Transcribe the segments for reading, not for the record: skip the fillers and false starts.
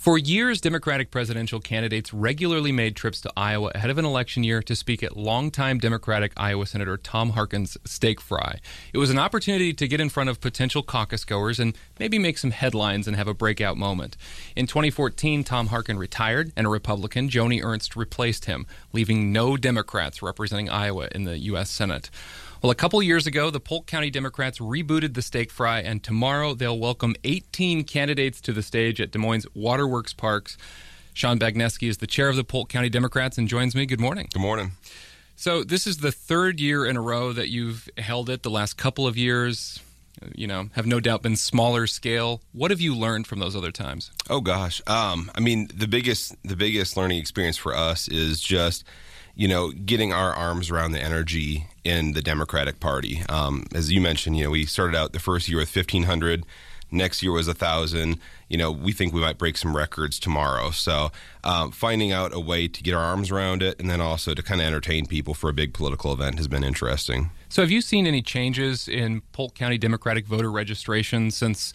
For years, Democratic presidential candidates regularly made trips to Iowa ahead of an election year to speak at longtime Democratic Iowa Senator Tom Harkin's steak fry. It was an opportunity to get in front of potential caucus goers and maybe make some headlines and have a breakout moment. In 2014, Tom Harkin retired, and a Republican, Joni Ernst, replaced him, leaving no Democrats representing Iowa in the U.S. Senate. Well, a couple years ago, the Polk County Democrats rebooted the steak fry, and tomorrow they'll welcome 18 candidates to the stage at Des Moines Waterworks Parks. Sean Bagneski is the chair of the Polk County Democrats and joins me. Good morning. Good morning. So this is the third year in a row that you've held it. The last couple of years, have no doubt been smaller scale. What have you learned from those other times? Oh, gosh. The biggest learning experience for us is just getting our arms around the energy in the Democratic Party. As you mentioned, we started out the first year with 1,500. Next year was 1,000. We think we might break some records tomorrow. So finding out a way to get our arms around it and then also to kind of entertain people for a big political event has been interesting. So have you seen any changes in Polk County Democratic voter registration since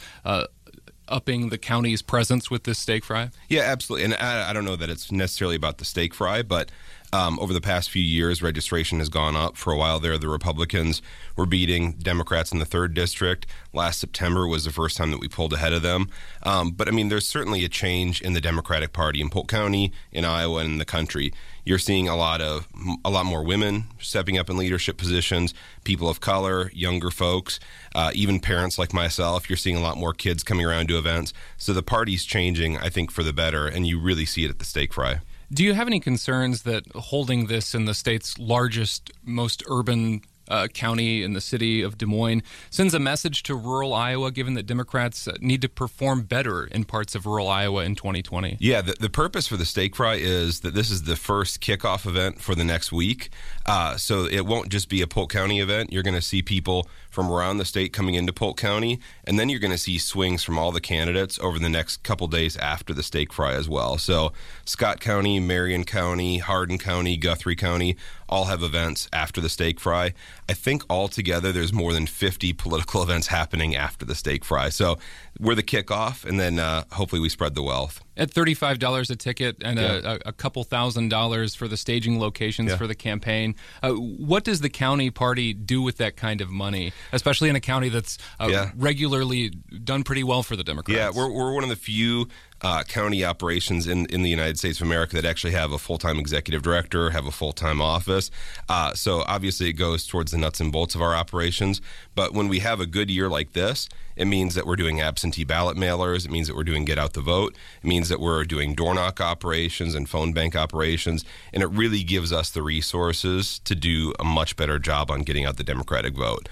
upping the county's presence with this steak fry? Yeah, absolutely. And I don't know that it's necessarily about the steak fry, but over the past few years, registration has gone up. For a while there, the Republicans were beating Democrats in the 3rd District. Last September was the first time that we pulled ahead of them. But there's certainly a change in the Democratic Party in Polk County, in Iowa, and in the country. You're seeing a lot more women stepping up in leadership positions, people of color, younger folks, even parents like myself. You're seeing a lot more kids coming around to events. So the party's changing, I think, for the better, and you really see it at the steak fry. Do you have any concerns that holding this in the state's largest, most urban county in the city of Des Moines sends a message to rural Iowa, given that Democrats need to perform better in parts of rural Iowa in 2020? Yeah, the purpose for the steak fry is that this is the first kickoff event for the next week. So it won't just be a Polk County event. You're going to see people from around the state coming into Polk County, and then you're going to see swings from all the candidates over the next couple days after the steak fry as well. So Scott County, Marion County, Hardin County, Guthrie County all have events after the steak fry. I think altogether there's more than 50 political events happening after the steak fry. So we're the kickoff, and then hopefully we spread the wealth. At $35 a ticket and a couple $1,000s for the staging locations for the campaign, what does the county party do with that kind of money, especially in a county that's regularly done pretty well for the Democrats? Yeah, we're one of the few county operations in the United States of America that actually have a full-time executive director, have a full-time office. So obviously it goes towards the nuts and bolts of our operations. But when we have a good year like this, it means that we're doing absentee ballot mailers. It means that we're doing Get Out the Vote. It means that we're doing door knock operations and phone bank operations. And it really gives us the resources to do a much better job on getting out the Democratic vote.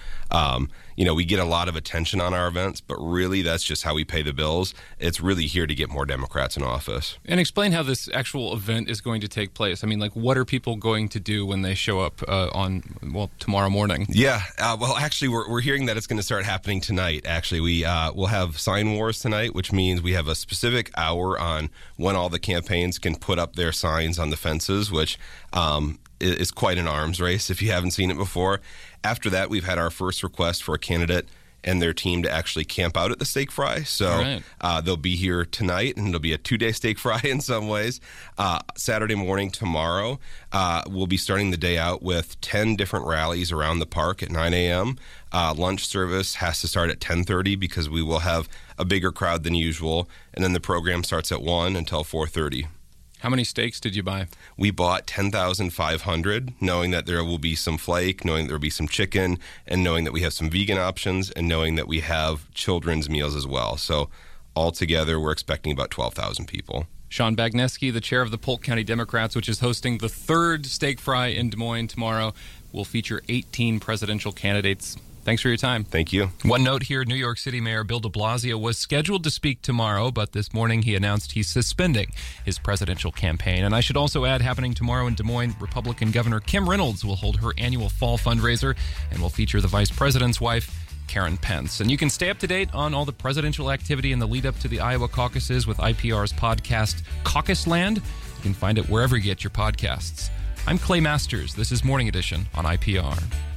We get a lot of attention on our events, but really that's just how we pay the bills. It's really here to get more Democrats in office. And explain how this actual event is going to take place. What are people going to do when they show up tomorrow morning? Yeah, actually, we're hearing that it's going to start happening tonight. Actually, we'll have sign wars tonight, which means we have a specific hour on when all the campaigns can put up their signs on the fences, which is quite an arms race if you haven't seen it before. After that, we've had our first request for a candidate and their team to actually camp out at the steak fry. So they'll be here tonight, and it'll be a 2-day steak fry in some ways. Saturday morning tomorrow, we'll be starting the day out with 10 different rallies around the park at 9 a.m. Lunch service has to start at 10:30 because we will have a bigger crowd than usual. And then the program starts at 1 until 4:30. How many steaks did you buy? We bought 10,500, knowing that there will be some flake, knowing that there will be some chicken, and knowing that we have some vegan options, and knowing that we have children's meals as well. So altogether, we're expecting about 12,000 people. Sean Bagneski, the chair of the Polk County Democrats, which is hosting the 3rd steak fry in Des Moines tomorrow, will feature 18 presidential candidates. Thanks for your time. Thank you. One note here, New York City Mayor Bill de Blasio was scheduled to speak tomorrow, but this morning he announced he's suspending his presidential campaign. And I should also add, happening tomorrow in Des Moines, Republican Governor Kim Reynolds will hold her annual fall fundraiser and will feature the vice president's wife, Karen Pence. And you can stay up to date on all the presidential activity in the lead up to the Iowa caucuses with IPR's podcast, Caucus Land. You can find it wherever you get your podcasts. I'm Clay Masters. This is Morning Edition on IPR.